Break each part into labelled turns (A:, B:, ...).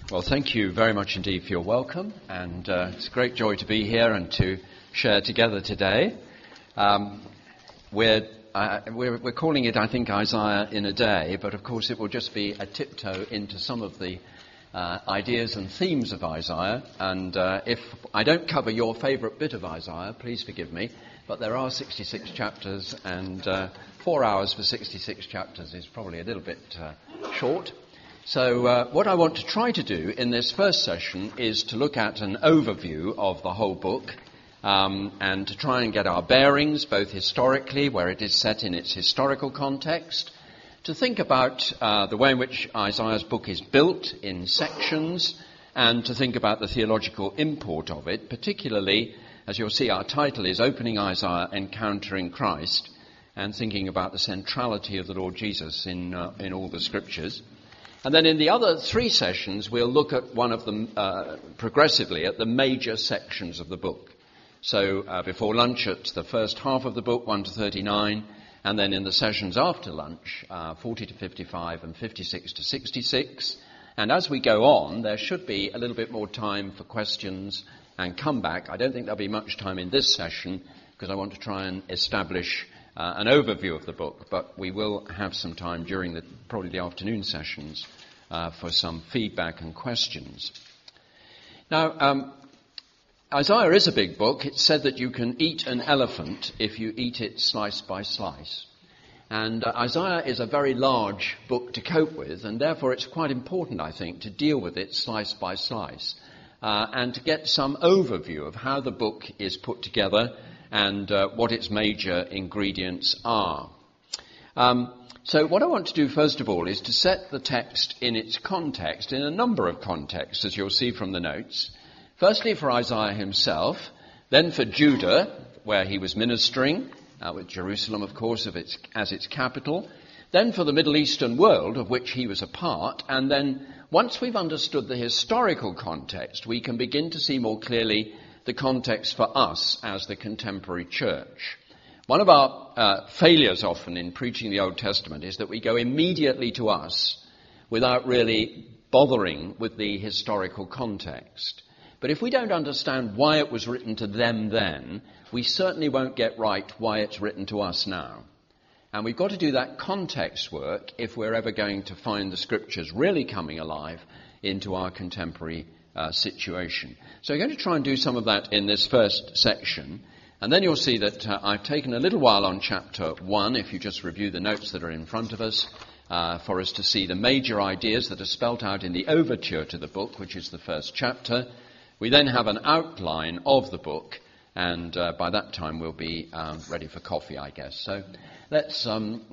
A: Well, thank you very much indeed for your welcome, and it's a great joy to be here and to share together today. We're calling it, I think, Isaiah in a Day, but of course it will just be a tiptoe into some of the ideas and themes of Isaiah, and if I don't cover your favourite bit of Isaiah, please forgive me, but there are 66 chapters, and 4 hours for 66 chapters is probably a little bit short. So what I want to try to do in this first session is to look at an overview of the whole book and to try and get our bearings, both historically, where it is set in its historical context, to think about the way in which Isaiah's book is built in sections, and to think about the theological import of it, particularly, as you'll see, our title is Opening Isaiah, Encountering Christ, and thinking about the centrality of the Lord Jesus in all the scriptures. And then in the other 3 sessions, we'll look at one of them progressively at the major sections of the book. So before lunch at the first half of the book, 1 to 39, and then in the sessions after lunch, 40 to 55 and 56 to 66. And as we go on, there should be a little bit more time for questions and comeback. I don't think there'll be much time in this session because I want to try and establish an overview of the book, but we will have some time during probably the afternoon sessions for some feedback and questions. Now, Isaiah is a big book. It's said that you can eat an elephant if you eat it slice by slice. And Isaiah is a very large book to cope with, and therefore it's quite important, I think, to deal with it slice by slice and to get some overview of how the book is put together and what its major ingredients are. So what I want to do first of all is to set the text in its context, in a number of contexts, as you'll see from the notes. Firstly for Isaiah himself, then for Judah, where he was ministering, with Jerusalem, of course, as its capital, then for the Middle Eastern world, of which he was a part, and then once we've understood the historical context, we can begin to see more clearly the context for us as the contemporary church. One of our failures often in preaching the Old Testament is that we go immediately to us without really bothering with the historical context. But if we don't understand why it was written to them then, we certainly won't get right why it's written to us now. And we've got to do that context work if we're ever going to find the scriptures really coming alive into our contemporary situation. So we're going to try and do some of that in this first section. And then you'll see that I've taken a little while on chapter 1, if you just review the notes that are in front of us, for us to see the major ideas that are spelt out in the overture to the book, which is the first chapter. We then have an outline of the book, and by that time we'll be ready for coffee, I guess. So let's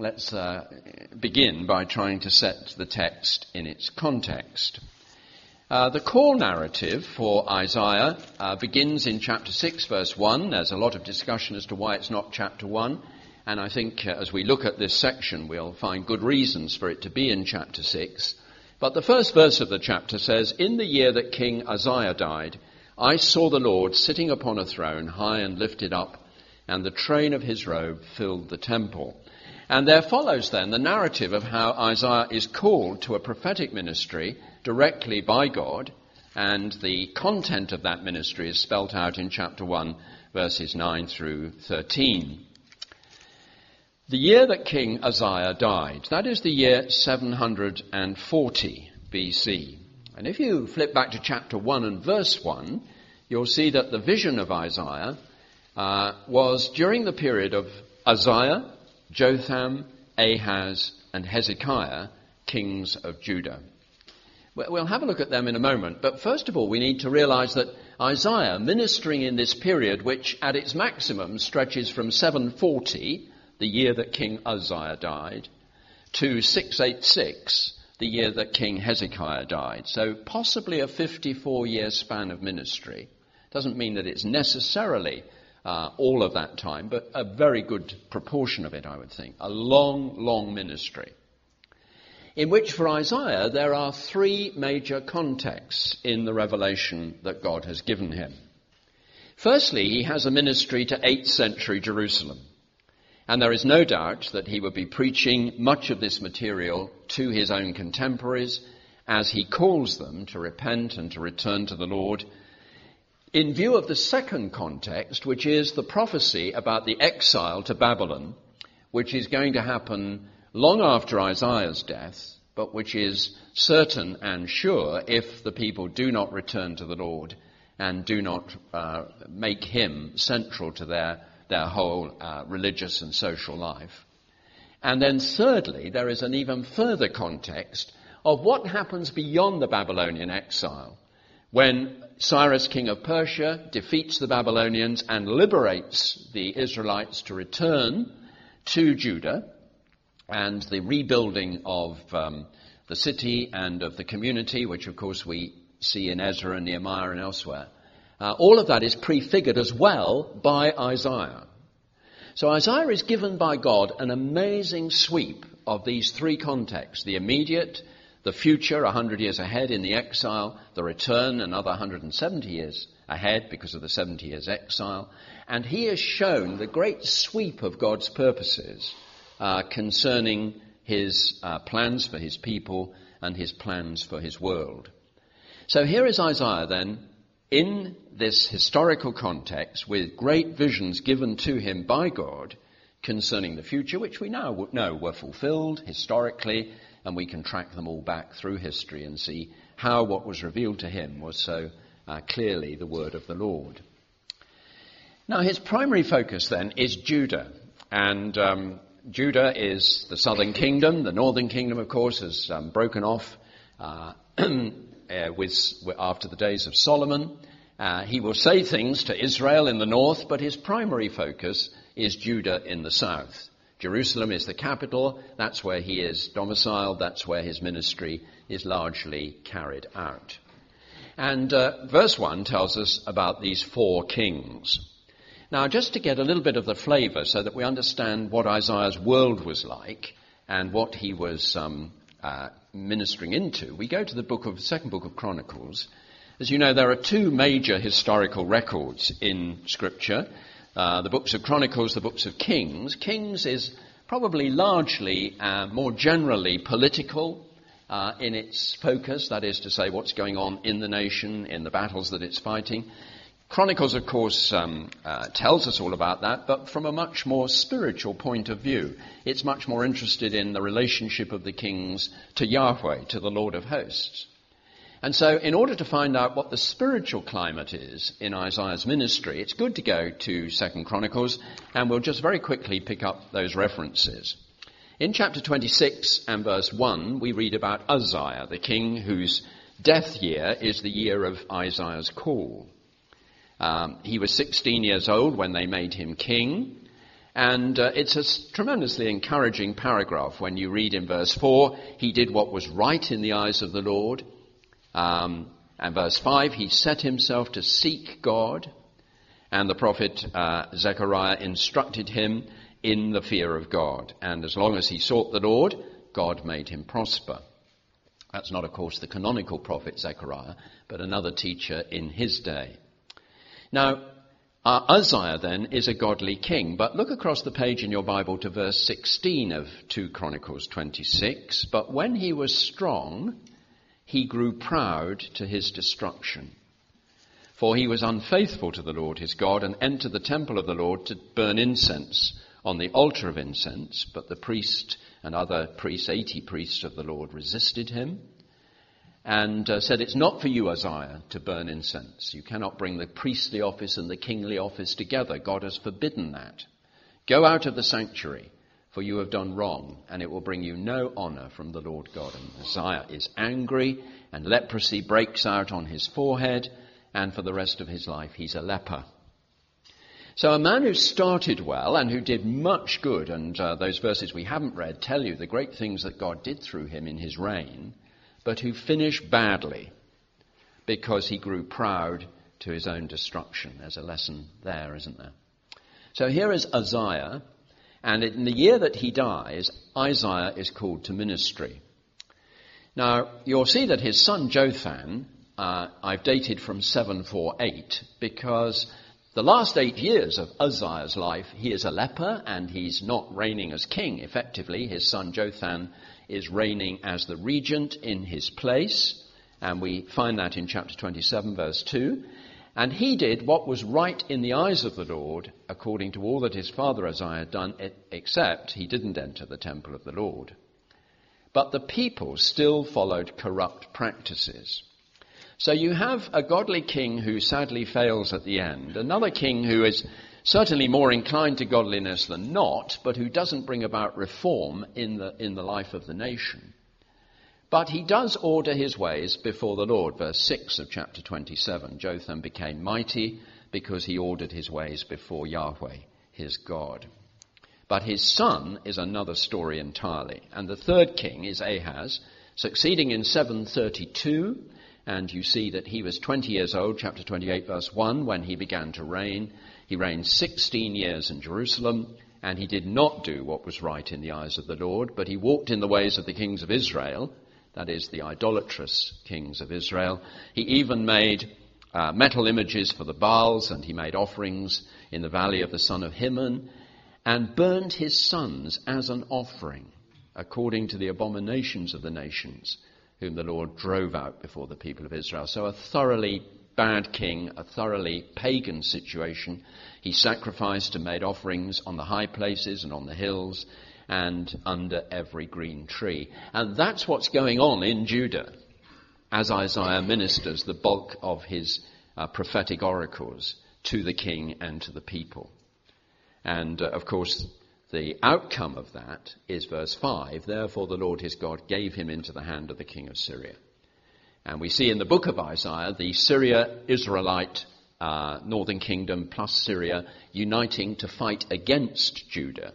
A: begin by trying to set the text in its context. The core narrative for Isaiah begins in chapter 6, verse 1. There's a lot of discussion as to why it's not chapter 1. And I think as we look at this section, we'll find good reasons for it to be in chapter 6. But the first verse of the chapter says, "In the year that King Uzziah died, I saw the Lord sitting upon a throne, high and lifted up, and the train of his robe filled the temple." And there follows then the narrative of how Isaiah is called to a prophetic ministry directly by God, and the content of that ministry is spelt out in chapter 1, verses 9 through 13. The year that King Uzziah died, that is the year 740 BC. And if you flip back to chapter 1 and verse 1, you'll see that the vision of Isaiah was during the period of Uzziah, Jotham, Ahaz, and Hezekiah, kings of Judah. We'll have a look at them in a moment, but first of all we need to realize that Isaiah, ministering in this period, which at its maximum stretches from 740, the year that King Uzziah died, to 686, the year that King Hezekiah died. So possibly a 54-year span of ministry. Doesn't mean that it's necessarily all of that time, but a very good proportion of it, I would think. A long, long ministry. In which for Isaiah there are 3 major contexts in the revelation that God has given him. Firstly, he has a ministry to 8th century Jerusalem. And there is no doubt that he would be preaching much of this material to his own contemporaries as he calls them to repent and to return to the Lord, in view of the second context, which is the prophecy about the exile to Babylon, which is going to happen long after Isaiah's death, but which is certain and sure if the people do not return to the Lord and do not make him central to their whole religious and social life. And then thirdly, there is an even further context of what happens beyond the Babylonian exile, when Cyrus, king of Persia, defeats the Babylonians and liberates the Israelites to return to Judah, and the rebuilding of the city and of the community, which of course we see in Ezra and Nehemiah and elsewhere. All of that is prefigured as well by Isaiah. So Isaiah is given by God an amazing sweep of these three contexts: the immediate, the future, 100 years ahead in the exile, the return, another 170 years ahead because of the 70 years exile. And he has shown the great sweep of God's purposes concerning his plans for his people and his plans for his world. So here is Isaiah then, in this historical context, with great visions given to him by God concerning the future, which we now know were fulfilled historically, and we can track them all back through history and see how what was revealed to him was so clearly the word of the Lord. Now, his primary focus then is Judah, and Judah is the southern kingdom. The northern kingdom, of course, has broken off after the days of Solomon. He will say things to Israel in the north, but his primary focus is Judah in the south. Jerusalem is the capital. That's where he is domiciled. That's where his ministry is largely carried out. And verse 1 tells us about these four kings. Now, just to get a little bit of the flavour so that we understand what Isaiah's world was like and what he was ministering into, we go to the second book of Chronicles. As you know, there are two major historical records in Scripture. The books of Chronicles, the books of Kings. Kings is probably largely, more generally political in its focus, that is to say what's going on in the nation, in the battles that it's fighting. Chronicles, of course, tells us all about that, but from a much more spiritual point of view. It's much more interested in the relationship of the kings to Yahweh, to the Lord of hosts. And so in order to find out what the spiritual climate is in Isaiah's ministry, it's good to go to 2 Chronicles, and we'll just very quickly pick up those references. In chapter 26 and verse 1, we read about Uzziah, the king whose death year is the year of Isaiah's call. He was 16 years old when they made him king, and it's a tremendously encouraging paragraph when you read in verse 4, he did what was right in the eyes of the Lord. And verse 5, he set himself to seek God, and the prophet Zechariah instructed him in the fear of God. And as long as he sought the Lord, God made him prosper. That's not, of course, the canonical prophet Zechariah, but another teacher in his day. Now, Uzziah then is a godly king, but look across the page in your Bible to verse 16 of 2 Chronicles 26. But when he was strong, he grew proud to his destruction. For he was unfaithful to the Lord his God and entered the temple of the Lord to burn incense on the altar of incense. But the priest and other priests, 80 priests of the Lord, resisted him and said, it's not for you, Uzziah, to burn incense. You cannot bring the priestly office and the kingly office together. God has forbidden that. Go out of the sanctuary, for you have done wrong, and it will bring you no honor from the Lord God. And Uzziah is angry, and leprosy breaks out on his forehead, and for the rest of his life he's a leper. So a man who started well and who did much good, and those verses we haven't read tell you the great things that God did through him in his reign, but who finished badly because he grew proud to his own destruction. There's a lesson there, isn't there? So here is Uzziah, and in the year that he dies, Isaiah is called to ministry. Now, you'll see that his son Jotham, I've dated from 748, because the last 8 years of Uzziah's life, he is a leper, and he's not reigning as king, effectively. His son Jotham is reigning as the regent in his place. And we find that in chapter 27, verse 2. And he did what was right in the eyes of the Lord, according to all that his father Uzziah had done, except he didn't enter the temple of the Lord. But the people still followed corrupt practices. So you have a godly king who sadly fails at the end, another king who is certainly more inclined to godliness than not, but who doesn't bring about reform in the life of the nation. But he does order his ways before the Lord. Verse 6 of chapter 27, Jotham became mighty because he ordered his ways before Yahweh, his God. But his son is another story entirely. And the third king is Ahaz, succeeding in 732. And you see that he was 20 years old, chapter 28, verse 1, when he began to reign. He reigned 16 years in Jerusalem, and he did not do what was right in the eyes of the Lord, but he walked in the ways of the kings of Israel, that is, the idolatrous kings of Israel. He even made metal images for the Baals, and he made offerings in the valley of the son of Hinnom, and burned his sons as an offering, according to the abominations of the nations, whom the Lord drove out before the people of Israel. So a thoroughly bad king, a thoroughly pagan situation. He sacrificed and made offerings on the high places and on the hills and under every green tree. And that's what's going on in Judah as Isaiah ministers the bulk of his prophetic oracles to the king and to the people. And, of course, the outcome of that is verse 5, therefore the Lord his God gave him into the hand of the king of Syria. And we see in the book of Isaiah the Syria-Israelite northern kingdom plus Syria uniting to fight against Judah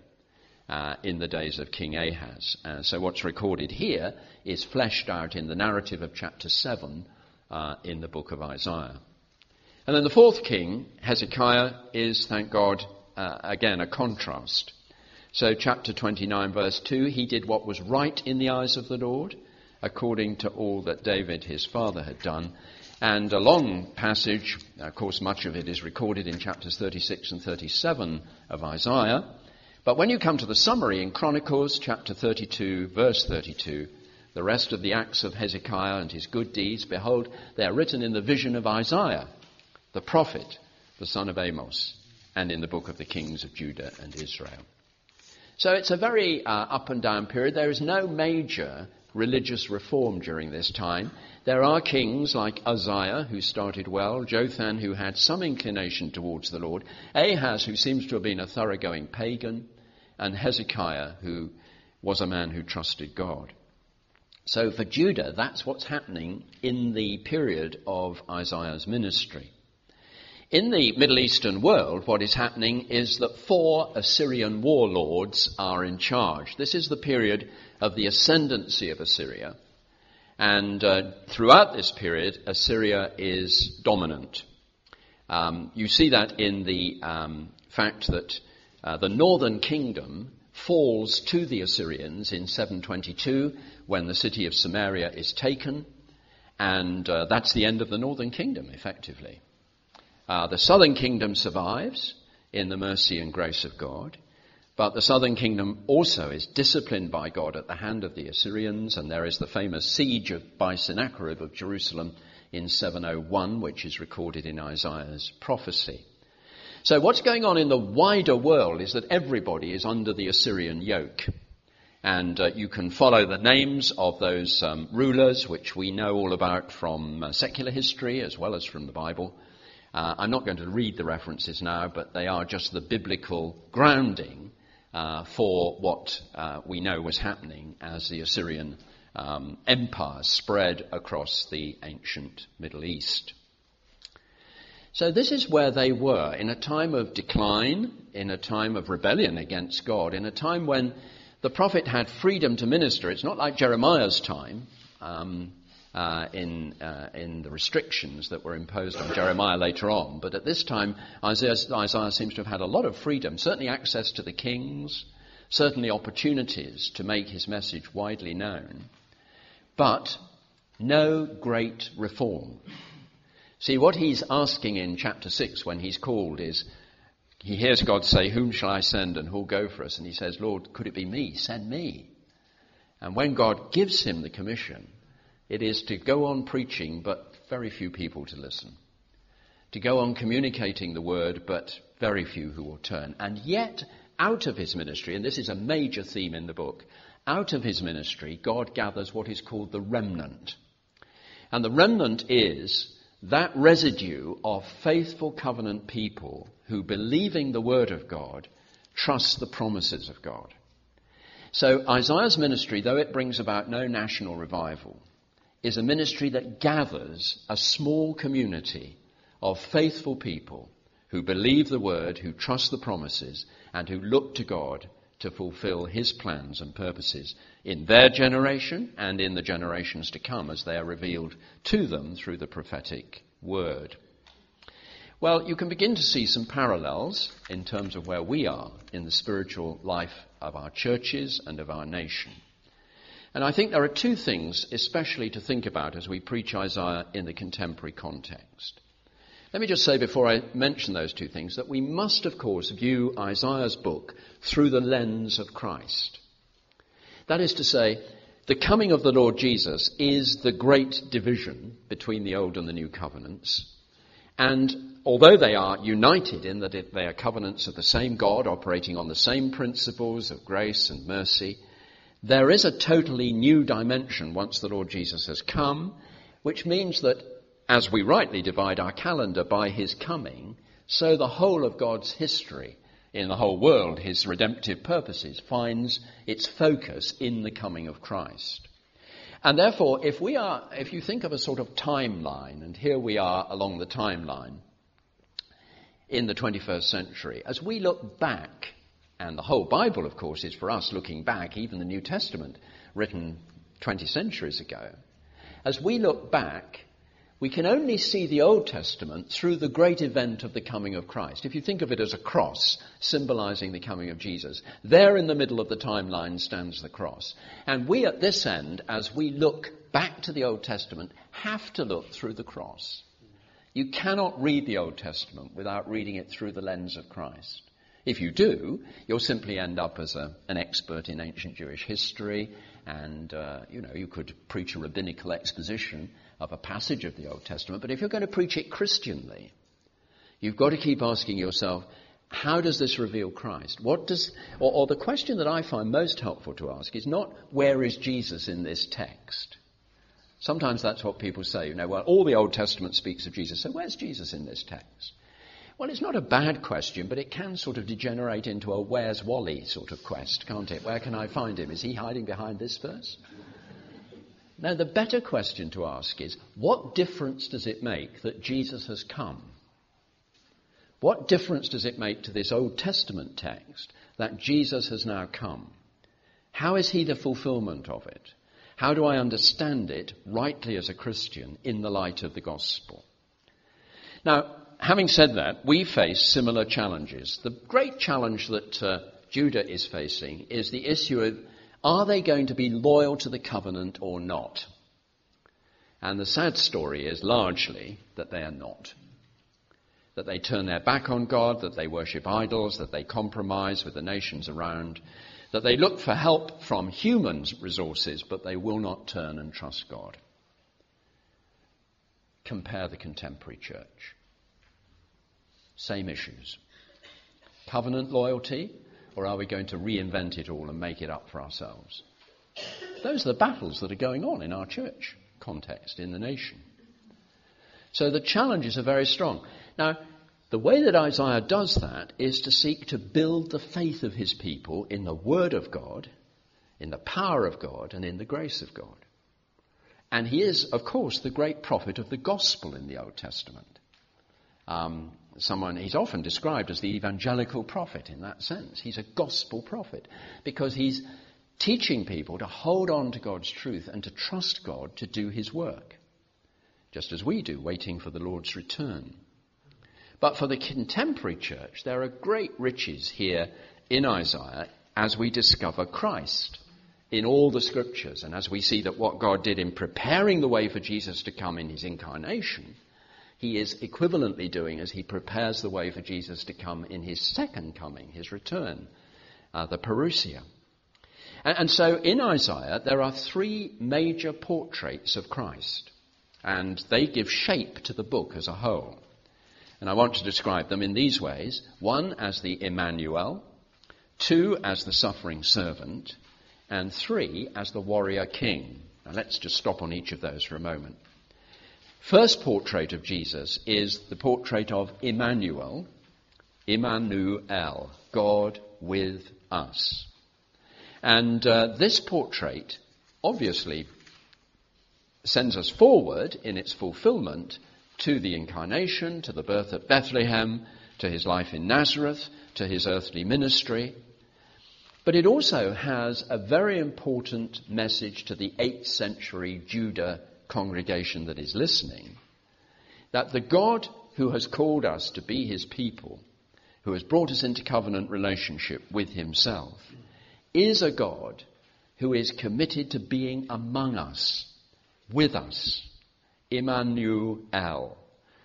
A: in the days of King Ahaz. So what's recorded here is fleshed out in the narrative of chapter 7 in the book of Isaiah. And then the fourth king, Hezekiah, is, thank God, again a contrast. So chapter 29, verse 2, he did what was right in the eyes of the Lord, according to all that David his father had done. And a long passage, of course much of it is recorded in chapters 36 and 37 of Isaiah. But when you come to the summary in Chronicles, chapter 32, verse 32, the rest of the acts of Hezekiah and his good deeds, behold, they are written in the vision of Isaiah, the prophet, the son of Amos, and in the book of the kings of Judah and Israel. So it's a very up and down period. There is no major religious reform during this time. There are kings like Uzziah, who started well, Jotham, who had some inclination towards the Lord, Ahaz, who seems to have been a thoroughgoing pagan, and Hezekiah, who was a man who trusted God. So for Judah, that's what's happening in the period of Isaiah's ministry. In the Middle Eastern world, what is happening is that 4 Assyrian warlords are in charge. This is the period of the ascendancy of Assyria. And throughout this period, Assyria is dominant. You see that in the fact that the northern kingdom falls to the Assyrians in 722 when the city of Samaria is taken. And that's the end of the northern kingdom, effectively. The southern kingdom survives in the mercy and grace of God, but the southern kingdom also is disciplined by God at the hand of the Assyrians, and there is the famous siege by Sennacherib of Jerusalem in 701, which is recorded in Isaiah's prophecy. So what's going on in the wider world is that everybody is under the Assyrian yoke. And you can follow the names of those rulers, which we know all about from secular history as well as from the Bible. I'm not going to read the references now, but they are just the biblical grounding for what we know was happening as the Assyrian empire spread across the ancient Middle East. So this is where they were, in a time of decline, in a time of rebellion against God, in a time when the prophet had freedom to minister. It's not like Jeremiah's time, in the restrictions that were imposed on Jeremiah later on. But at this time, Isaiah seems to have had a lot of freedom, certainly access to the kings, certainly opportunities to make his message widely known, but no great reform. See, what he's asking in chapter 6 when he's called is, he hears God say, whom shall I send and who'll go for us? And he says, Lord, could it be me? Send me. And when God gives him the commission, it is to go on preaching, but very few people to listen. To go on communicating the word, but very few who will turn. And yet, out of his ministry, and this is a major theme in the book, out of his ministry, God gathers what is called the remnant. And the remnant is that residue of faithful covenant people who, believing the word of God, trust the promises of God. So Isaiah's ministry, though it brings about no national revival, is a ministry that gathers a small community of faithful people who believe the word, who trust the promises, and who look to God to fulfill his plans and purposes in their generation and in the generations to come as they are revealed to them through the prophetic word. Well, you can begin to see some parallels in terms of where we are in the spiritual life of our churches and of our nation. And I think there are two things especially to think about as we preach Isaiah in the contemporary context. Let me just say before I mention those two things that we must, of course, view Isaiah's book through the lens of Christ. That is to say, the coming of the Lord Jesus is the great division between the Old and the New Covenants. And although they are united in that they are covenants of the same God operating on the same principles of grace and mercy, there is a totally new dimension once the Lord Jesus has come, which means that as we rightly divide our calendar by his coming, so the whole of God's history in the whole world, his redemptive purposes, finds its focus in the coming of Christ. And therefore, if you think of a sort of timeline, and here we are along the timeline in the 21st century, as we look back, and the whole Bible, of course, is for us looking back, even the New Testament, written 20 centuries ago, as we look back, we can only see the Old Testament through the great event of the coming of Christ. If you think of it as a cross symbolizing the coming of Jesus, there in the middle of the timeline stands the cross. And we at this end, as we look back to the Old Testament, have to look through the cross. You cannot read the Old Testament without reading it through the lens of Christ. If you do, you'll simply end up as an expert in ancient Jewish history, and you could preach a rabbinical exposition of a passage of the Old Testament. But if you're going to preach it Christianly, you've got to keep asking yourself, how does this reveal Christ? Or the question that I find most helpful to ask is not, where is Jesus in this text? Sometimes that's what people say, well, all the Old Testament speaks of Jesus, so where's Jesus in this text? Well, it's not a bad question, but it can sort of degenerate into a where's Wally sort of quest, can't it? Where can I find him? Is he hiding behind this verse? Now, the better question to ask is, what difference does it make that Jesus has come? What difference does it make to this Old Testament text that Jesus has now come? How is he the fulfillment of it? How do I understand it rightly as a Christian in the light of the gospel? Now, having said that, we face similar challenges. The great challenge that Judah is facing is the issue of, are they going to be loyal to the covenant or not? And the sad story is largely that they are not. That they turn their back on God, that they worship idols, that they compromise with the nations around, that they look for help from human resources, but they will not turn and trust God. Compare the contemporary church. Same issues. Covenant loyalty, or are we going to reinvent it all and make it up for ourselves? Those are the battles that are going on in our church context, in the nation. So the challenges are very strong. Now, the way that Isaiah does that is to seek to build the faith of his people in the word of God, in the power of God, and in the grace of God. And he is, of course, the great prophet of the gospel in the Old Testament. He's often described as the evangelical prophet in that sense. He's a gospel prophet because he's teaching people to hold on to God's truth and to trust God to do his work, just as we do, waiting for the Lord's return. But for the contemporary church, there are great riches here in Isaiah as we discover Christ in all the scriptures, and as we see that what God did in preparing the way for Jesus to come in his incarnation, he is equivalently doing as he prepares the way for Jesus to come in his second coming, his return, the parousia. And so in Isaiah, there are three major portraits of Christ, and they give shape to the book as a whole. And I want to describe them in these ways. One, as the Emmanuel. Two, as the suffering servant. And three, as the warrior king. Now let's just stop on each of those for a moment. First portrait of Jesus is the portrait of Emmanuel. Emmanuel, God with us. And this portrait obviously sends us forward in its fulfillment to the incarnation, to the birth at Bethlehem, to his life in Nazareth, to his earthly ministry. But it also has a very important message to the 8th century Judah congregation that is listening, that the God who has called us to be his people, who has brought us into covenant relationship with himself, is a God who is committed to being among us, with us. Emmanuel,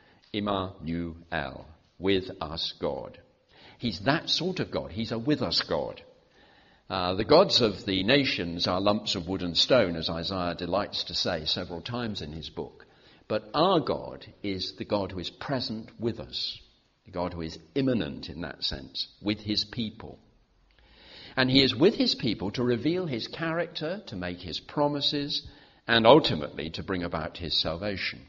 A: with us God. He's that sort of God. He's a with us God. The gods of the nations are lumps of wood and stone, as Isaiah delights to say several times in his book. But our God is the God who is present with us, the God who is immanent in that sense, with his people. And he is with his people to reveal his character, to make his promises, and ultimately to bring about his salvation.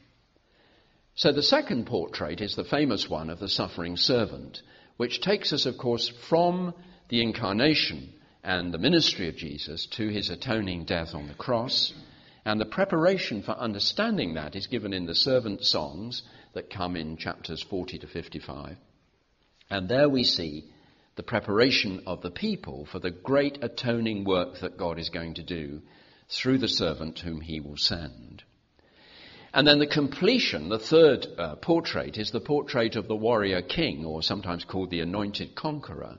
A: So the second portrait is the famous one of the suffering servant, which takes us, of course, from the incarnation and the ministry of Jesus to his atoning death on the cross. And the preparation for understanding that is given in the servant songs that come in chapters 40 to 55. And there we see the preparation of the people for the great atoning work that God is going to do through the servant whom he will send. And then the completion, the third portrait, is the portrait of the warrior king, or sometimes called the anointed conqueror,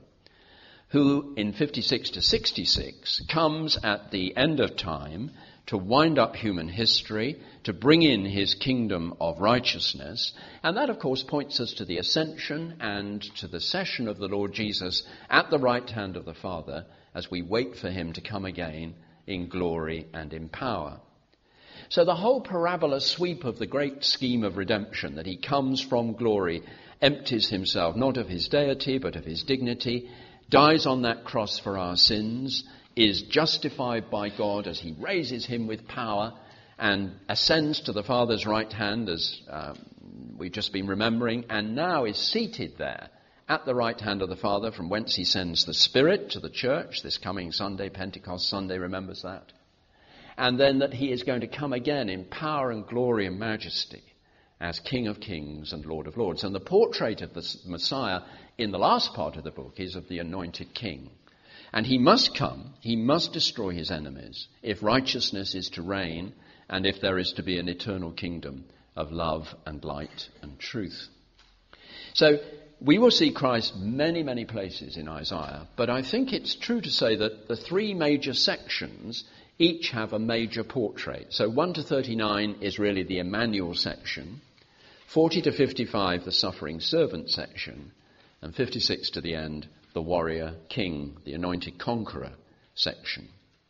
A: who in 56 to 66 comes at the end of time to wind up human history, to bring in his kingdom of righteousness. And that, of course, points us to the ascension and to the session of the Lord Jesus at the right hand of the Father as we wait for him to come again in glory and in power. So the whole parabola sweep of the great scheme of redemption, that he comes from glory, empties himself not of his deity but of his dignity, dies on that cross for our sins, is justified by God as he raises him with power and ascends to the Father's right hand, as we've just been remembering, and now is seated there at the right hand of the Father, from whence he sends the Spirit to the church. This coming Sunday, Pentecost Sunday, remembers that. And then that he is going to come again in power and glory and majesty as King of Kings and Lord of Lords. And the portrait of the Messiah in the last part of the book is of the anointed king. And he must come, he must destroy his enemies if righteousness is to reign and if there is to be an eternal kingdom of love and light and truth. So we will see Christ many, many places in Isaiah, but I think it's true to say that the three major sections each have a major portrait. So 1 to 39 is really the Emmanuel section, 40 to 55 the suffering servant section, and 56 to the end the warrior king, the anointed conqueror section.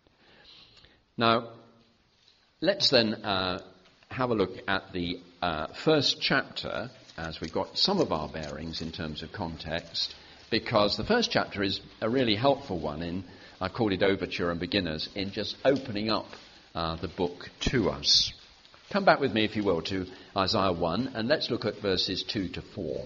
A: Now, let's then have a look at the first chapter, as we've got some of our bearings in terms of context, because the first chapter is a really helpful one in, I call it Overture and Beginners, in just opening up the book to us. Come back with me, if you will, to Isaiah 1, and let's look at verses 2 to 4.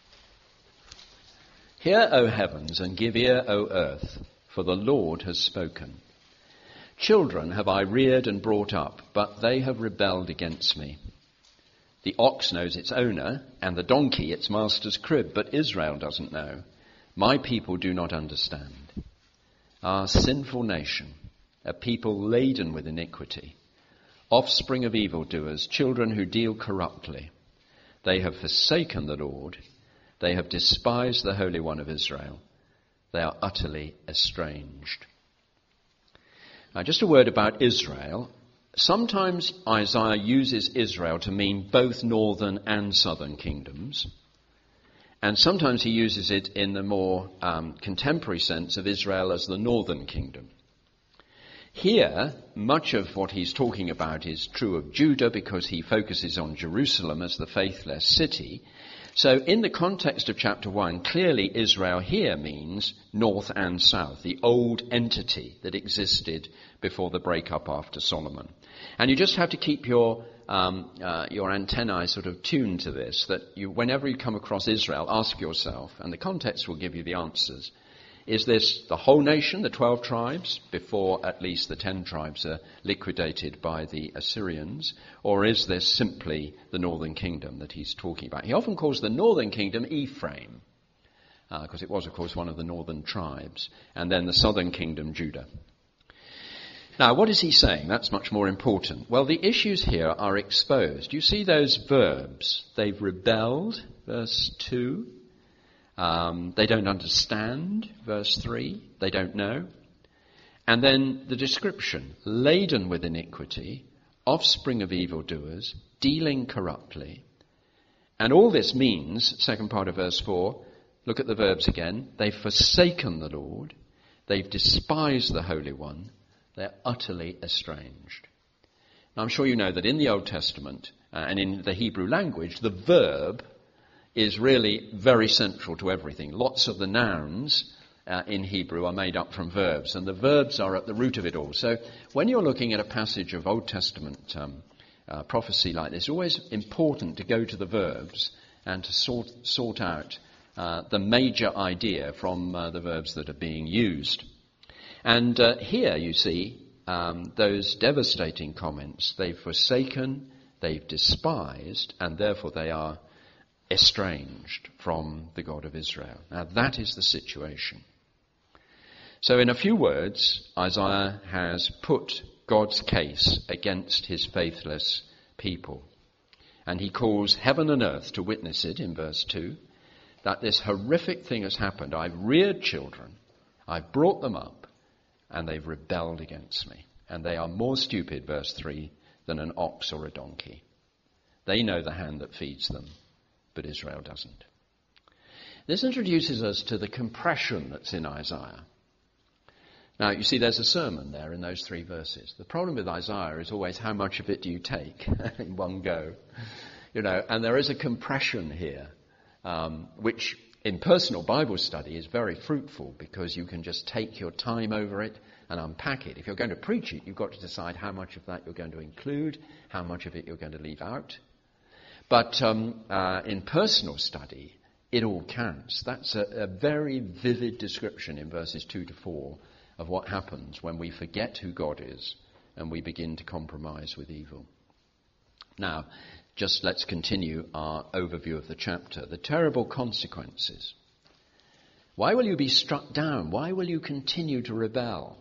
A: Hear, O heavens, and give ear, O earth, for the Lord has spoken. Children have I reared and brought up, but they have rebelled against me. The ox knows its owner, and the donkey its master's crib, but Israel doesn't know. My people do not understand. Our sinful nation, a people laden with iniquity, offspring of evildoers, children who deal corruptly. They have forsaken the Lord. They have despised the Holy One of Israel. They are utterly estranged. Now, just a word about Israel. Sometimes Isaiah uses Israel to mean both northern and southern kingdoms. And sometimes he uses it in the more contemporary sense of Israel as the northern kingdom. Here, much of what he's talking about is true of Judah because he focuses on Jerusalem as the faithless city. So in the context of chapter 1, clearly Israel here means north and south, the old entity that existed before the breakup after Solomon. And you just have to keep your antennae sort of tuned to this, that whenever you come across Israel, ask yourself, and the context will give you the answers, is this the whole nation, the 12 tribes, before at least the 10 tribes are liquidated by the Assyrians? Or is this simply the northern kingdom that he's talking about? He often calls the northern kingdom Ephraim, because it was, of course, one of the northern tribes, and then the southern kingdom, Judah. Now, what is he saying? That's much more important. Well, the issues here are exposed. You see those verbs. They've rebelled, verse 2. They don't understand, verse 3. They don't know. And then the description, laden with iniquity, offspring of evildoers, dealing corruptly. And all this means, second part of verse 4, look at the verbs again. They've forsaken the Lord. They've despised the Holy One. They're utterly estranged. Now, I'm sure you know that in the Old Testament and in the Hebrew language, the verb is really very central to everything. Lots of the nouns in Hebrew are made up from verbs, and the verbs are at the root of it all. So when you're looking at a passage of Old Testament prophecy like this, it's always important to go to the verbs and to sort out the major idea from the verbs that are being used. And here you see those devastating comments. They've forsaken, they've despised, and therefore they are estranged from the God of Israel. Now that is the situation. So in a few words, Isaiah has put God's case against his faithless people. And he calls heaven and earth to witness it in verse 2, that this horrific thing has happened. I've reared children, I've brought them up, and they've rebelled against me. And they are more stupid, verse 3, than an ox or a donkey. They know the hand that feeds them, but Israel doesn't. This introduces us to the compression that's in Isaiah. Now, you see, there's a sermon there in those 3 verses. The problem with Isaiah is always how much of it do you take in one go? And there is a compression here, which in personal Bible study is very fruitful because you can just take your time over it and unpack it. If you're going to preach it, you've got to decide how much of that you're going to include, how much of it you're going to leave out. But in personal study, it all counts. That's a very vivid description in verses 2 to 4 of what happens when we forget who God is and we begin to compromise with evil. Now, just let's continue our overview of the chapter. The terrible consequences. Why will you be struck down? Why will you continue to rebel?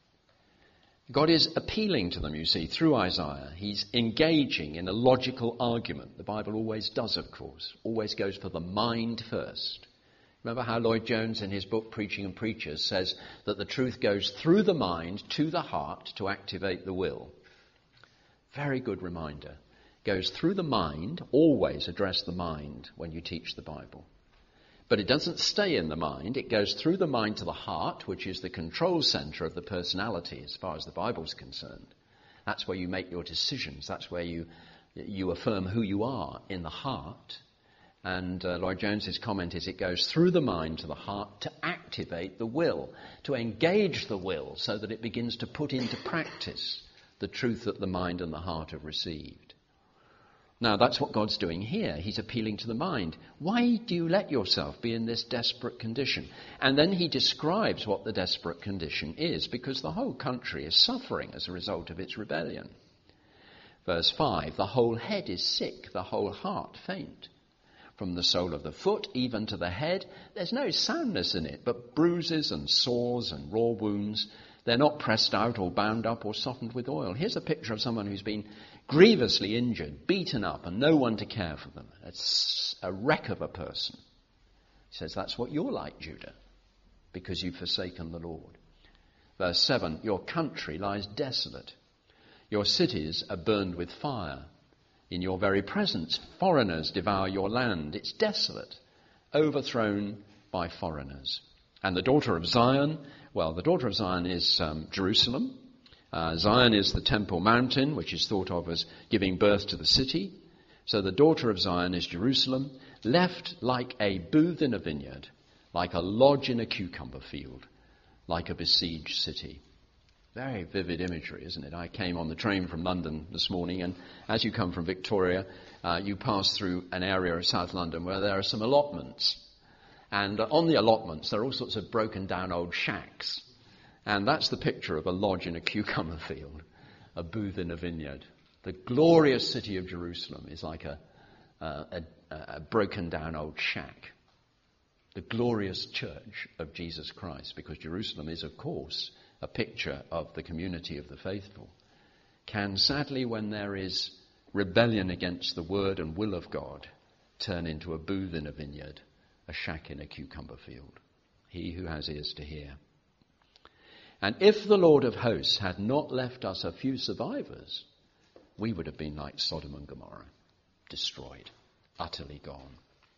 A: God is appealing to them, you see, through Isaiah. He's engaging in a logical argument. The Bible always does, of course. Always goes for the mind first. Remember how Lloyd Jones in his book Preaching and Preachers says that the truth goes through the mind to the heart to activate the will. Very good reminder. Goes through the mind, always address the mind when you teach the Bible. But it doesn't stay in the mind. It goes through the mind to the heart, which is the control center of the personality as far as the Bible's concerned. That's where you make your decisions. That's where you affirm who you are in the heart. And Lloyd Jones's comment is it goes through the mind to the heart to activate the will, to engage the will so that it begins to put into practice the truth that the mind and the heart have received. Now, that's what God's doing here. He's appealing to the mind. Why do you let yourself be in this desperate condition? And then he describes what the desperate condition is, because the whole country is suffering as a result of its rebellion. Verse 5, the whole head is sick, the whole heart faint. From the sole of the foot even to the head, there's no soundness in it, but bruises and sores and raw wounds. They're not pressed out or bound up or softened with oil. Here's a picture of someone who's been grievously injured, beaten up, and no one to care for them. It's a wreck of a person. He says, that's what you're like, Judah, because you've forsaken the Lord. Verse 7, your country lies desolate. Your cities are burned with fire. In your very presence, foreigners devour your land. It's desolate, overthrown by foreigners. And the daughter of Zion, well, the daughter of Zion is Jerusalem. Zion is the Temple Mountain, which is thought of as giving birth to the city. So the daughter of Zion is Jerusalem, left like a booth in a vineyard, like a lodge in a cucumber field, like a besieged city. Very vivid imagery, isn't it? I came on the train from London this morning, and as you come from Victoria, you pass through an area of South London where there are some allotments. And on the allotments, there are all sorts of broken down old shacks. And that's the picture of a lodge in a cucumber field, a booth in a vineyard. The glorious city of Jerusalem is like a broken down old shack. The glorious church of Jesus Christ, because Jerusalem is, of course, a picture of the community of the faithful, can sadly, when there is rebellion against the word and will of God, turn into a booth in a vineyard, a shack in a cucumber field. He who has ears to hear. And if the Lord of hosts had not left us a few survivors, we would have been like Sodom and Gomorrah, destroyed, utterly gone.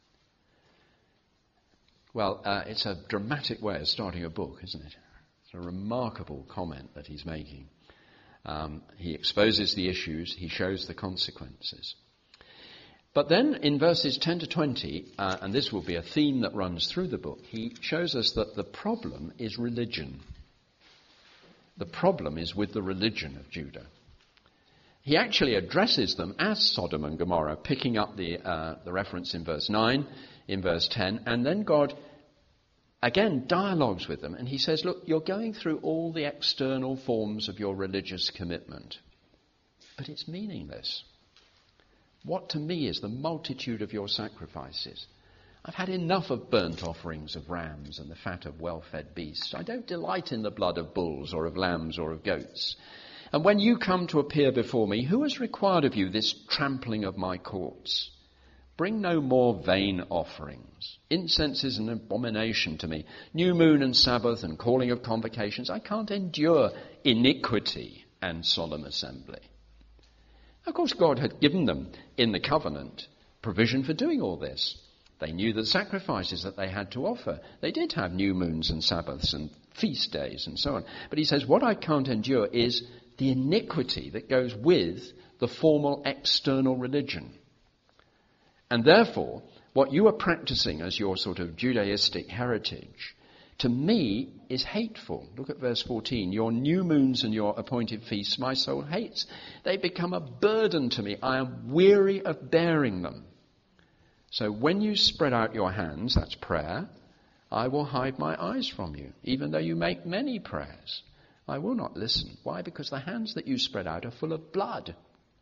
A: Well, it's a dramatic way of starting a book, isn't it? It's a remarkable comment that he's making. He exposes the issues, he shows the consequences. But then in verses 10 to 20, and this will be a theme that runs through the book, he shows us that the problem is religion. The problem is with the religion of Judah. He actually addresses them as Sodom and Gomorrah, picking up the reference in verse 9, in verse 10, and then God again dialogues with them, and he says, look, you're going through all the external forms of your religious commitment, but it's meaningless. What to me is the multitude of your sacrifices? I've had enough of burnt offerings of rams and the fat of well-fed beasts. I don't delight in the blood of bulls or of lambs or of goats. And when you come to appear before me, who has required of you this trampling of my courts? Bring no more vain offerings. Incense is an abomination to me. New moon and Sabbath and calling of convocations. I can't endure iniquity and solemn assembly. Of course, God had given them in the covenant provision for doing all this. They knew the sacrifices that they had to offer. They did have new moons and Sabbaths and feast days and so on. But he says, what I can't endure is the iniquity that goes with the formal external religion. And therefore, what you are practicing as your sort of Judaistic heritage, to me, is hateful. Look at verse 14. Your new moons and your appointed feasts my soul hates. They become a burden to me. I am weary of bearing them. So when you spread out your hands, that's prayer, I will hide my eyes from you. Even though you make many prayers, I will not listen. Why? Because the hands that you spread out are full of blood.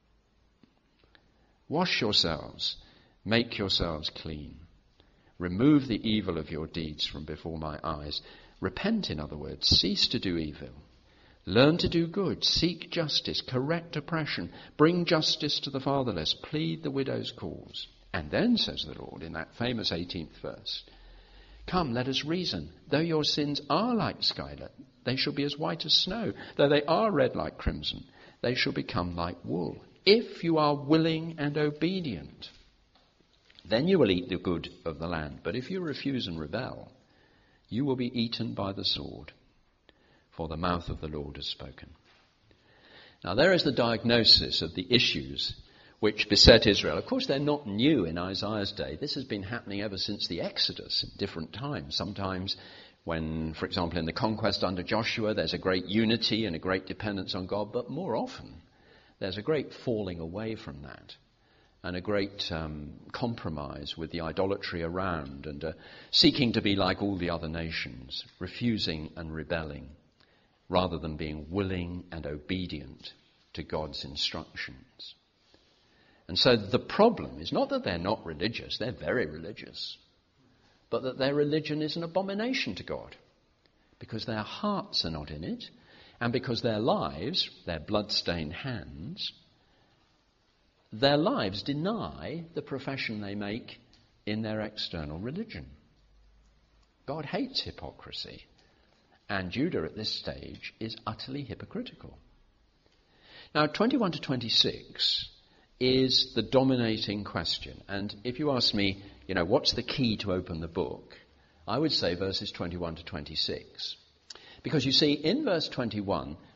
A: Wash yourselves. Make yourselves clean. Remove the evil of your deeds from before my eyes. Repent, in other words. Cease to do evil. Learn to do good. Seek justice. Correct oppression. Bring justice to the fatherless. Plead the widow's cause. And then, says the Lord, in that famous 18th verse, come, let us reason. Though your sins are like scarlet, they shall be as white as snow. Though they are red like crimson, they shall become like wool. If you are willing and obedient, then you will eat the good of the land. But if you refuse and rebel, you will be eaten by the sword, for the mouth of the Lord has spoken. Now there is the diagnosis of the issues which beset Israel. Of course, they're not new in Isaiah's day. This has been happening ever since the Exodus at different times. Sometimes when, for example, in the conquest under Joshua, there's a great unity and a great dependence on God. But more often, there's a great falling away from that and a great compromise with the idolatry around and seeking to be like all the other nations, refusing and rebelling rather than being willing and obedient to God's instructions. And so the problem is not that they're not religious, they're very religious, but that their religion is an abomination to God because their hearts are not in it and because their lives, their blood-stained hands, their lives deny the profession they make in their external religion. God hates hypocrisy, and Judah at this stage is utterly hypocritical. Now, 21 to 26 is the dominating question. And if you ask me, what's the key to open the book? I would say verses 21 to 26. Because you see, in verse 21,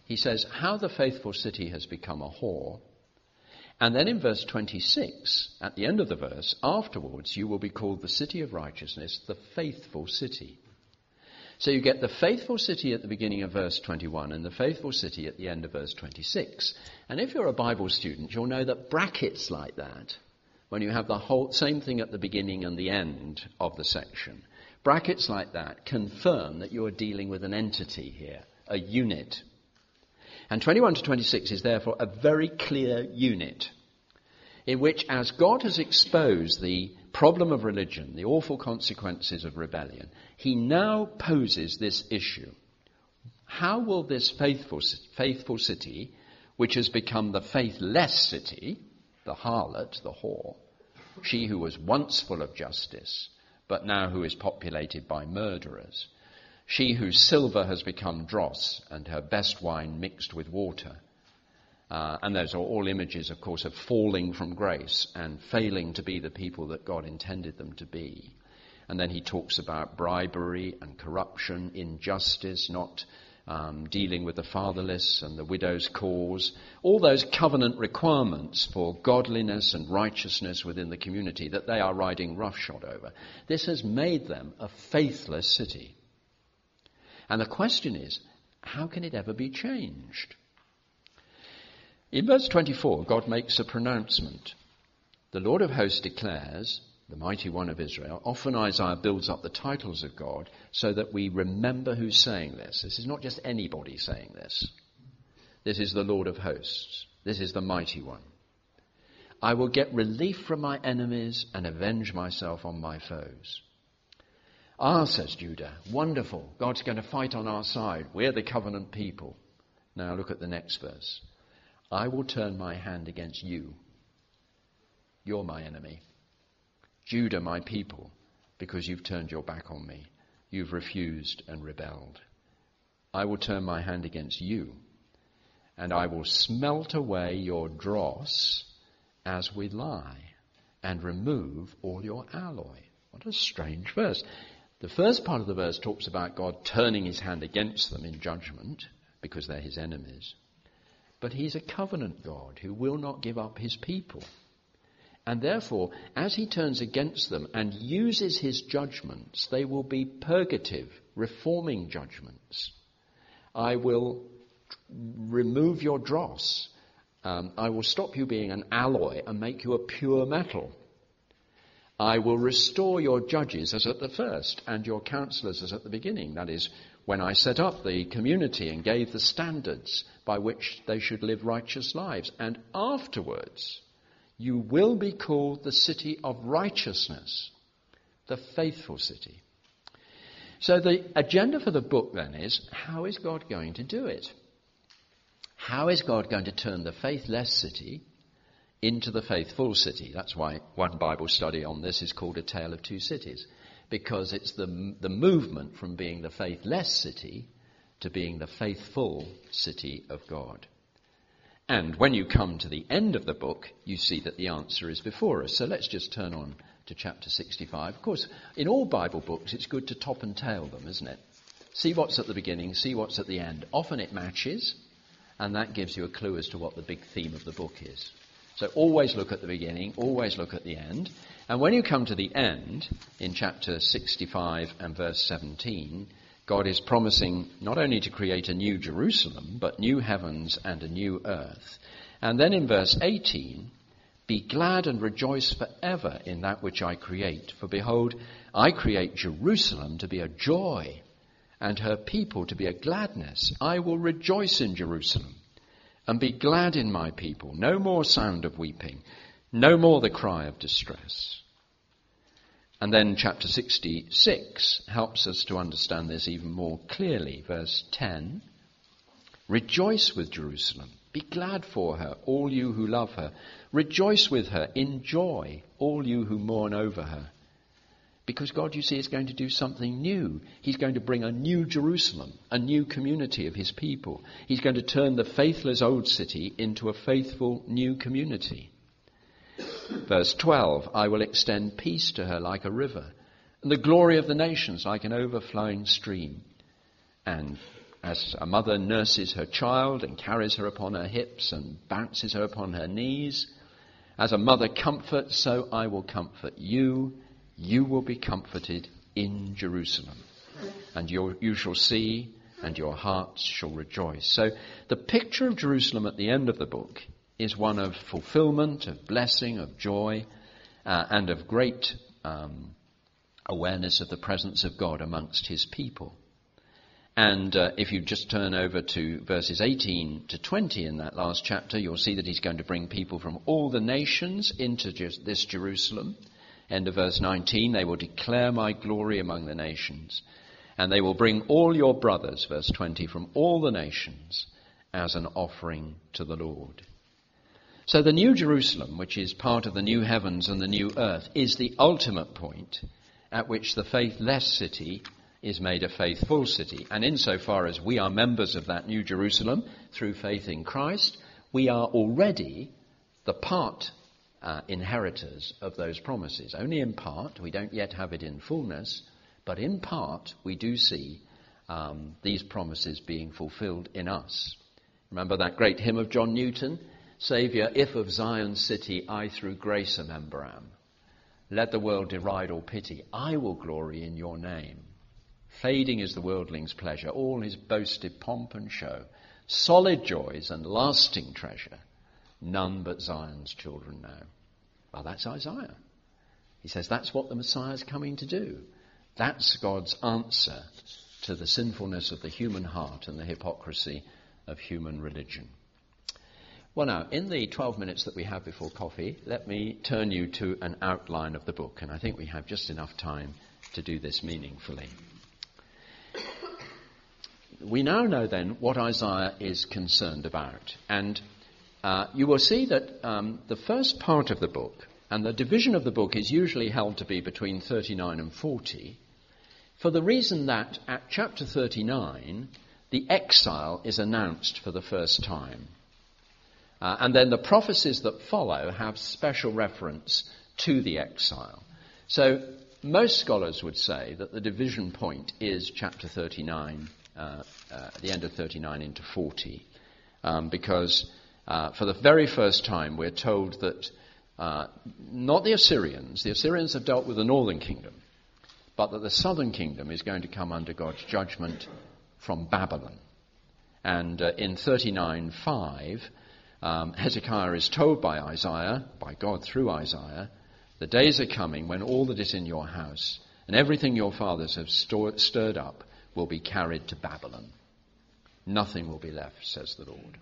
A: he says how the faithful city has become a whore. And then in verse 26, at the end of the verse, afterwards you will be called the city of righteousness, the faithful city. So you get the faithful city at the beginning of verse 21 and the faithful city at the end of verse 26. And if you're a Bible student, you'll know that brackets like that, when you have the whole same thing at the beginning and the end of the section, brackets like that confirm that you are dealing with an entity here, a unit. And 21 to 26 is therefore a very clear unit in which, as God has exposed the problem of religion, the awful consequences of rebellion, he now poses this issue. How will this faithful city, which has become the faithless city, the harlot, the whore, she who was once full of justice, but now who is populated by murderers, she whose silver has become dross and her best wine mixed with water. And those are all images, of course, of falling from grace and failing to be the people that God intended them to be. And then he talks about bribery and corruption, injustice, not dealing with the fatherless and the widow's cause. All those covenant requirements for godliness and righteousness within the community that they are riding roughshod over. This has made them a faithless city. And the question is, how can it ever be changed? In verse 24, God makes a pronouncement. The Lord of hosts declares, the mighty one of Israel. Often Isaiah builds up the titles of God so that we remember who's saying this. This is not just anybody saying this. This is the Lord of hosts. This is the mighty one. I will get relief from my enemies and avenge myself on my foes. Ah, says Judah, wonderful. God's going to fight on our side. We're the covenant people. Now look at the next verse. I will turn my hand against you. You're my enemy. Judah, my people, because you've turned your back on me. You've refused and rebelled. I will turn my hand against you, and I will smelt away your dross as with lye, and remove all your alloy. What a strange verse. The first part of the verse talks about God turning his hand against them in judgment because they're his enemies. But he's a covenant God who will not give up his people. And therefore, as he turns against them and uses his judgments, they will be purgative, reforming judgments. I will remove your dross. I will stop you being an alloy and make you a pure metal. I will restore your judges as at the first and your counselors as at the beginning. That is, when I set up the community and gave the standards by which they should live righteous lives. And afterwards, you will be called the city of righteousness, the faithful city. So the agenda for the book then is, how is God going to do it? How is God going to turn the faithless city into the faithful city? That's why one Bible study on this is called A Tale of Two Cities, because it's the movement from being the faithless city to being the faithful city of God. And when you come to the end of the book, you see that the answer is before us. So let's just turn on to chapter 65. Of course, in all Bible books, it's good to top and tail them, isn't it? See what's at the beginning, see what's at the end. Often it matches, and that gives you a clue as to what the big theme of the book is. So always look at the beginning, always look at the end. And when you come to the end, in chapter 65 and verse 17, God is promising not only to create a new Jerusalem, but new heavens and a new earth. And then in verse 18, be glad and rejoice forever in that which I create. For behold, I create Jerusalem to be a joy, and her people to be a gladness. I will rejoice in Jerusalem and be glad in my people. No more sound of weeping, no more the cry of distress. And then chapter 66 helps us to understand this even more clearly. Verse 10, rejoice with Jerusalem, be glad for her, all you who love her. Rejoice with her in joy, all you who mourn over her. Because God, you see, is going to do something new. He's going to bring a new Jerusalem, a new community of his people. He's going to turn the faithless old city into a faithful new community. Verse 12, I will extend peace to her like a river, and the glory of the nations like an overflowing stream. And As a mother nurses her child and carries her upon her hips and bounces her upon her knees, as a mother comforts, so I will comfort you. You will be comforted in Jerusalem. And you shall see, and your hearts shall rejoice. So the picture of Jerusalem at the end of the book is one of fulfillment, of blessing, of joy, and of great awareness of the presence of God amongst his people. And if you just turn over to verses 18 to 20 in that last chapter, you'll see that he's going to bring people from all the nations into this Jerusalem. End of verse 19, they will declare my glory among the nations. And they will bring all your brothers, verse 20, from all the nations as an offering to the Lord. So the New Jerusalem, which is part of the new heavens and the new earth, is the ultimate point at which the faithless city is made a faithful city. And insofar as we are members of that New Jerusalem through faith in Christ, we are already the part inheritors of those promises. Only in part, we don't yet have it in fullness, but in part we do see these promises being fulfilled in us. Remember that great hymn of John Newton? Saviour, if of Zion's city I through grace a member am, let the world deride or pity, I will glory in your name. Fading is the worldling's pleasure, all his boasted pomp and show. Solid joys and lasting treasure, none but Zion's children know. Well, that's Isaiah. He says that's what the Messiah's coming to do. That's God's answer to the sinfulness of the human heart and the hypocrisy of human religion. Well, now, in the 12 minutes that we have before coffee, let me turn you to an outline of the book, and I think we have just enough time to do this meaningfully. We now know then what Isaiah is concerned about, and you will see that the first part of the book, and the division of the book is usually held to be between 39 and 40, for the reason that at chapter 39, the exile is announced for the first time. And then the prophecies that follow have special reference to the exile. So most scholars would say that the division point is chapter 39, the end of 39 into 40, because for the very first time we're told that not the Assyrians have dealt with the northern kingdom, but that the southern kingdom is going to come under God's judgment from Babylon. And in 39:5, Hezekiah is told by Isaiah, by God through Isaiah, the days are coming when all that is in your house and everything your fathers have stirred up will be carried to Babylon. Nothing will be left, says the Lord.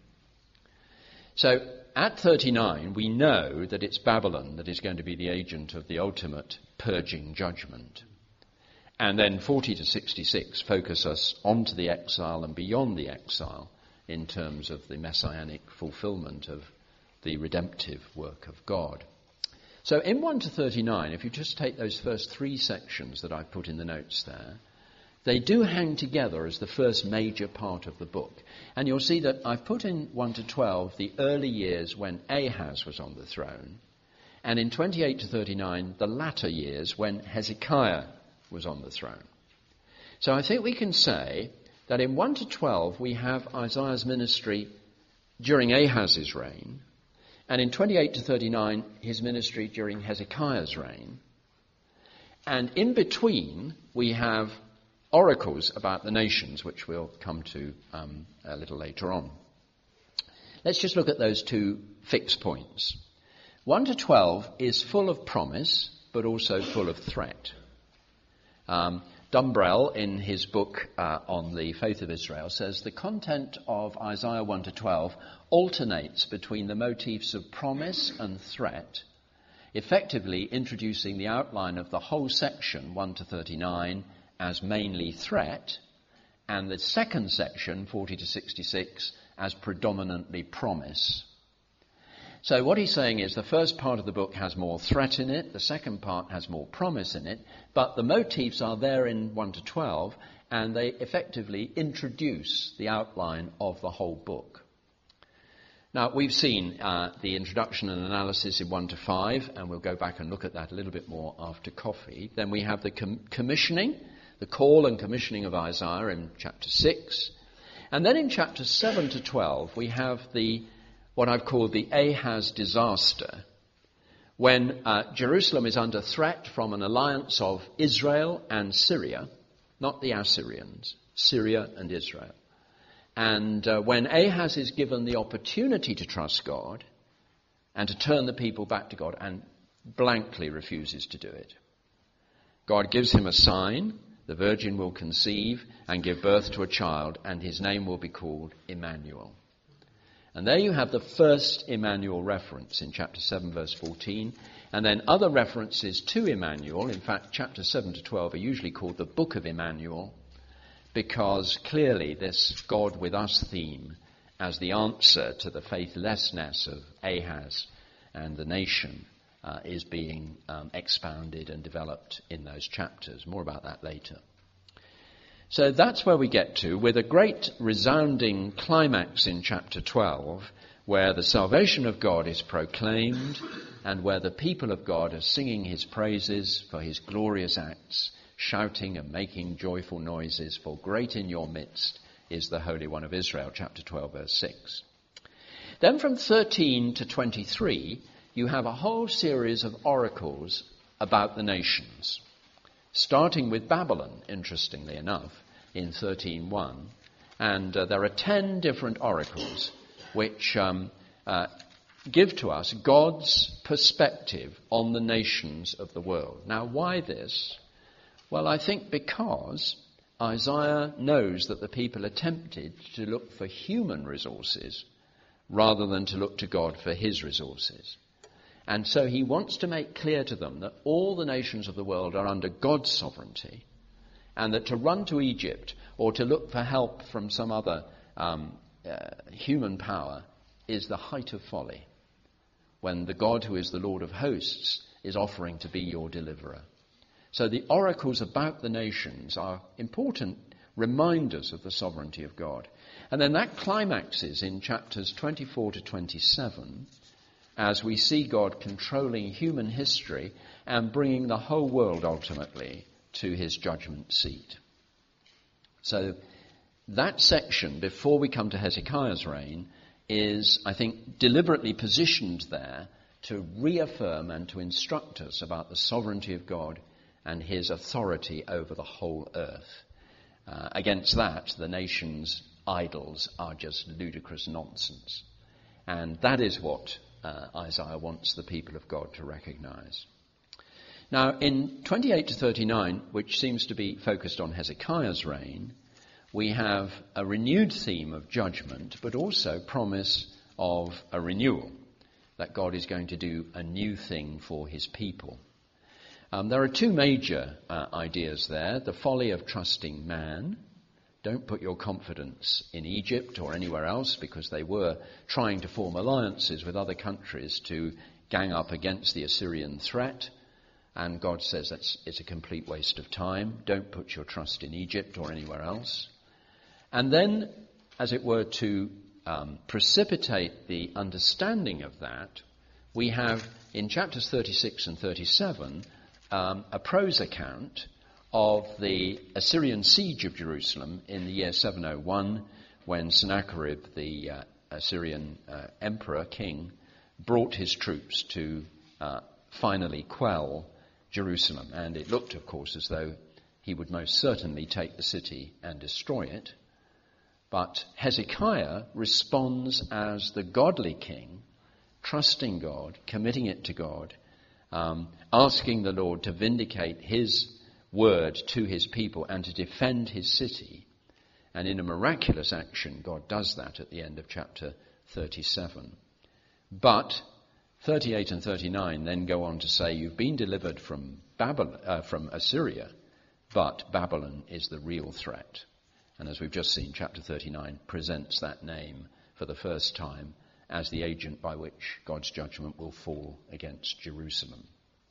A: So at 39, we know that it's Babylon that is going to be the agent of the ultimate purging judgment. And then 40 to 66 focus us onto the exile and beyond the exile in terms of the messianic fulfillment of the redemptive work of God. So in 1 to 39, if you just take those first three sections that I've put in the notes there, they do hang together as the first major part of the book. And you'll see that I've put in 1 to 12 the early years when Ahaz was on the throne, and in 28 to 39 the latter years when Hezekiah was on the throne. So I think we can say that in 1 to 12 we have Isaiah's ministry during Ahaz's reign, and in 28 to 39 his ministry during Hezekiah's reign. And in between we have oracles about the nations, which we'll come to a little later on. Let's just look at those two fixed points. 1 to 12 is full of promise, but also full of threat. Dumbrell, in his book on the faith of Israel, says the content of Isaiah 1 to 12 alternates between the motifs of promise and threat, effectively introducing the outline of the whole section, 1 to 39, as mainly threat, and the second section, 40 to 66, as predominantly promise. So what he's saying is the first part of the book has more threat in it, the second part has more promise in it, but the motifs are there in 1 to 12, and they effectively introduce the outline of the whole book. Now, we've seen the introduction and analysis in 1 to 5, and we'll go back and look at that a little bit more after coffee. Then we have the commissioning, the call and commissioning of Isaiah in chapter 6. And then in chapters 7 to 12, we have what I've called the Ahaz disaster, when Jerusalem is under threat from an alliance of Israel and Syria, not the Assyrians, Syria and Israel. And when Ahaz is given the opportunity to trust God and to turn the people back to God and blankly refuses to do it. God gives him a sign: the virgin will conceive and give birth to a child, and his name will be called Emmanuel. And there you have the first Emmanuel reference in chapter 7, verse 14. And then other references to Emmanuel. In fact, chapters 7 to 12 are usually called the Book of Emmanuel, because clearly this God with us theme as the answer to the faithlessness of Ahaz and the nation is being expounded and developed in those chapters. More about that later. So that's where we get to, with a great resounding climax in chapter 12, where the salvation of God is proclaimed and where the people of God are singing his praises for his glorious acts, shouting and making joyful noises, for great in your midst is the Holy One of Israel, chapter 12, verse 6. Then from 13 to 23, you have a whole series of oracles about the nations, starting with Babylon, interestingly enough, in 13:1. And there are 10 different oracles which give to us God's perspective on the nations of the world. Now, why this? Well, I think because Isaiah knows that the people are tempted to look for human resources rather than to look to God for his resources. And so he wants to make clear to them that all the nations of the world are under God's sovereignty, and that to run to Egypt or to look for help from some other human power is the height of folly, when the God who is the Lord of hosts is offering to be your deliverer. So the oracles about the nations are important reminders of the sovereignty of God. And then that climaxes in chapters 24 to 27, as we see God controlling human history and bringing the whole world ultimately to his judgment seat. So that section, before we come to Hezekiah's reign, is, I think, deliberately positioned there to reaffirm and to instruct us about the sovereignty of God and his authority over the whole earth. Against that, the nation's idols are just ludicrous nonsense. And that is what Isaiah wants the people of God to recognize. Now, in 28 to 39, which seems to be focused on Hezekiah's reign, we have a renewed theme of judgment, but also promise of a renewal, that God is going to do a new thing for his people. There are two major ideas there. The folly of trusting man. Don't put your confidence in Egypt or anywhere else, because they were trying to form alliances with other countries to gang up against the Assyrian threat. And God says it's a complete waste of time. Don't put your trust in Egypt or anywhere else. And then, as it were, to precipitate the understanding of that, we have in chapters 36 and 37 a prose account of the Assyrian siege of Jerusalem in the year 701, when Sennacherib, the Assyrian emperor, king, brought his troops to finally quell Jerusalem. And it looked, of course, as though he would most certainly take the city and destroy it. But Hezekiah responds as the godly king, trusting God, committing it to God, asking the Lord to vindicate his word to his people and to defend his city. And in a miraculous action, God does that at the end of chapter 37. But 38 and 39 then go on to say, you've been delivered from from Assyria, but Babylon is the real threat. And as we've just seen, chapter 39 presents that name for the first time as the agent by which God's judgment will fall against Jerusalem.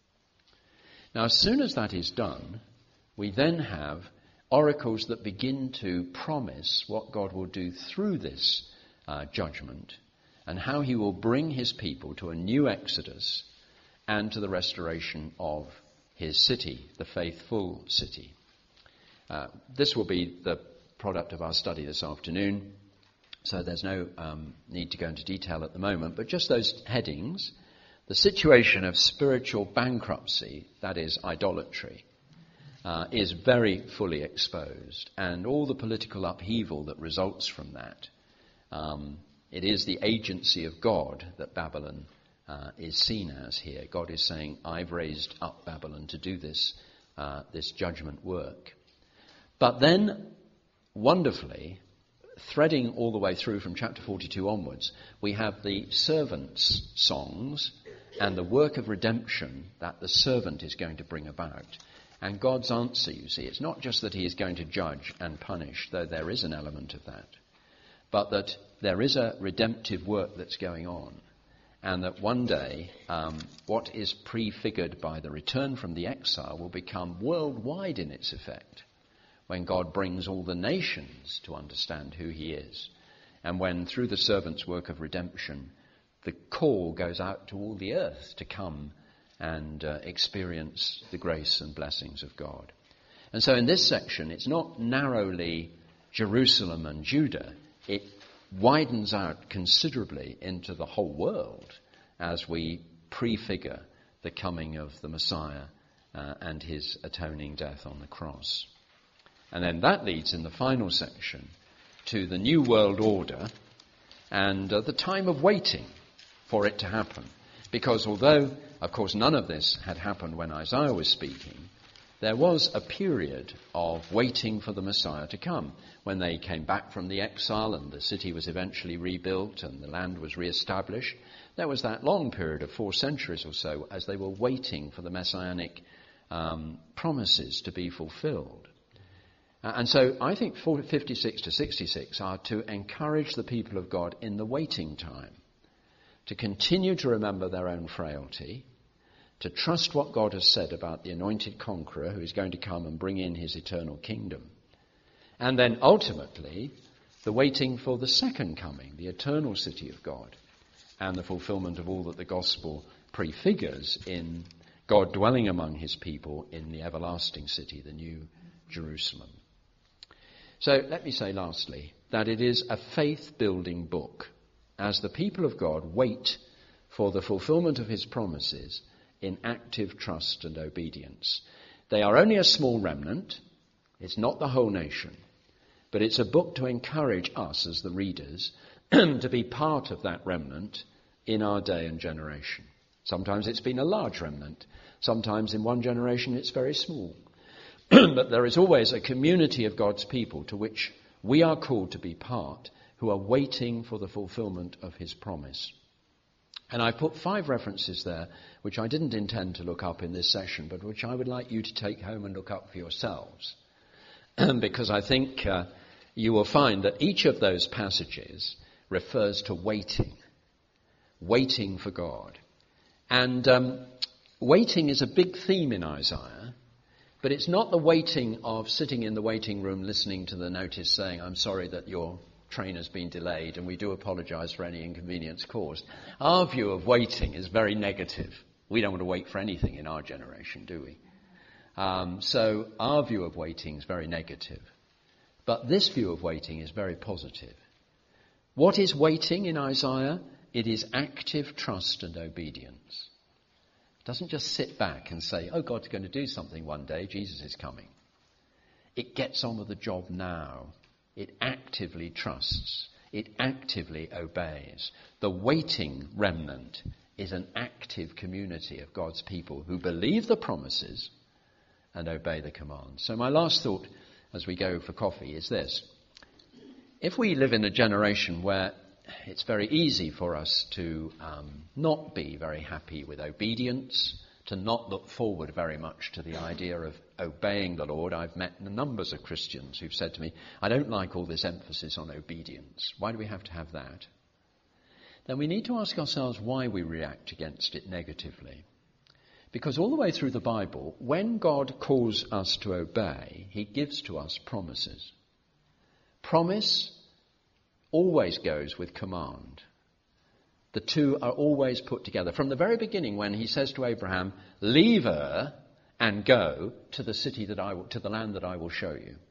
A: Now, as soon as that is done, we then have oracles that begin to promise what God will do through this judgment, and how he will bring his people to a new exodus and to the restoration of his city, the faithful city. This will be the product of our study this afternoon, so there's no need to go into detail at the moment, but just those headings. The situation of spiritual bankruptcy, that is idolatry, is very fully exposed, and all the political upheaval that results from that. It is the agency of God that Babylon is seen as here. God is saying, I've raised up Babylon to do this judgment work. But then, wonderfully, threading all the way through from chapter 42 onwards, we have the servants' songs and the work of redemption that the servant is going to bring about. And God's answer, you see, it's not just that he is going to judge and punish, though there is an element of that, but that there is a redemptive work that's going on, and that one day what is prefigured by the return from the exile will become worldwide in its effect, when God brings all the nations to understand who he is, and when through the servant's work of redemption the call goes out to all the earth to come and experience the grace and blessings of God. And so in this section, it's not narrowly Jerusalem and Judah. It widens out considerably into the whole world as we prefigure the coming of the Messiah and his atoning death on the cross. And then that leads in the final section to the new world order and the time of waiting for it to happen. Because although, of course, none of this had happened when Isaiah was speaking, there was a period of waiting for the Messiah to come. When they came back from the exile and the city was eventually rebuilt and the land was re-established, there was that long period of 4 centuries or so as they were waiting for the messianic promises to be fulfilled. And so I think 56 to 66 are to encourage the people of God in the waiting time, to continue to remember their own frailty, to trust what God has said about the anointed conqueror who is going to come and bring in his eternal kingdom. And then ultimately, the waiting for the second coming, the eternal city of God, and the fulfillment of all that the gospel prefigures in God dwelling among his people in the everlasting city, the new Jerusalem. So let me say lastly that it is a faith-building book as the people of God wait for the fulfillment of his promises in active trust and obedience. They are only a small remnant. It's not the whole nation. But it's a book to encourage us as the readers to be part of that remnant in our day and generation. Sometimes it's been a large remnant. Sometimes in one generation it's very small. But there is always a community of God's people to which we are called to be part, who are waiting for the fulfillment of his promise. And I put 5 references there, which I didn't intend to look up in this session, but which I would like you to take home and look up for yourselves. Because I think you will find that each of those passages refers to waiting for God. And waiting is a big theme in Isaiah, but it's not the waiting of sitting in the waiting room listening to the notice saying, I'm sorry that your train has been delayed and we do apologise for any inconvenience caused. Our view of waiting is very negative. We don't want to wait for anything in our generation, do we? So our view of waiting is very negative. But this view of waiting is very positive. What is waiting in Isaiah? It is active trust and obedience. It doesn't just sit back and say, oh, God's going to do something one day, Jesus is coming. It gets on with the job now. It actively trusts. It actively obeys. The waiting remnant is an active community of God's people who believe the promises and obey the commands. So my last thought as we go for coffee is this. If we live in a generation where it's very easy for us to not be very happy with obedience, to not look forward very much to the idea of obeying the Lord. I've met numbers of Christians who've said to me, I don't like all this emphasis on obedience. Why do we have to have that? Then we need to ask ourselves why we react against it negatively. Because all the way through the Bible, when God calls us to obey, he gives to us promises. Promise always goes with command. The two are always put together. From the very beginning, when he says to Abraham, leave Ur and go to the city to the land that I will show you.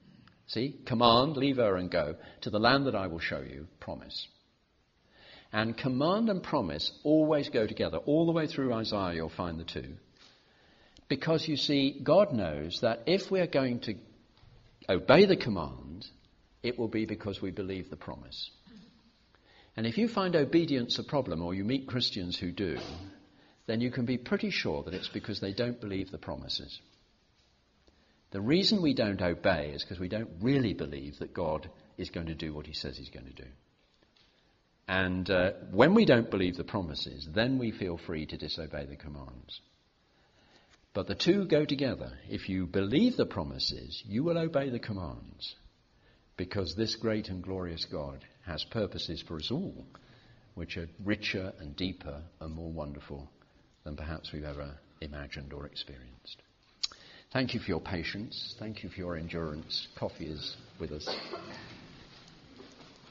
A: See, command, leave Ur and go to the land that I will show you, promise. And command and promise always go together. All the way through Isaiah you'll find the two. Because you see, God knows that if we're going to obey the command, it will be because we believe the promise. And if you find obedience a problem, or you meet Christians who do, then you can be pretty sure that it's because they don't believe the promises. The reason we don't obey is because we don't really believe that God is going to do what he says he's going to do. And when we don't believe the promises, then we feel free to disobey the commands. But the two go together. If you believe the promises, you will obey the commands. Because this great and glorious God has purposes for us all, which are richer and deeper and more wonderful than perhaps we've ever imagined or experienced. Thank you for your patience. Thank you for your endurance. Coffee is with us.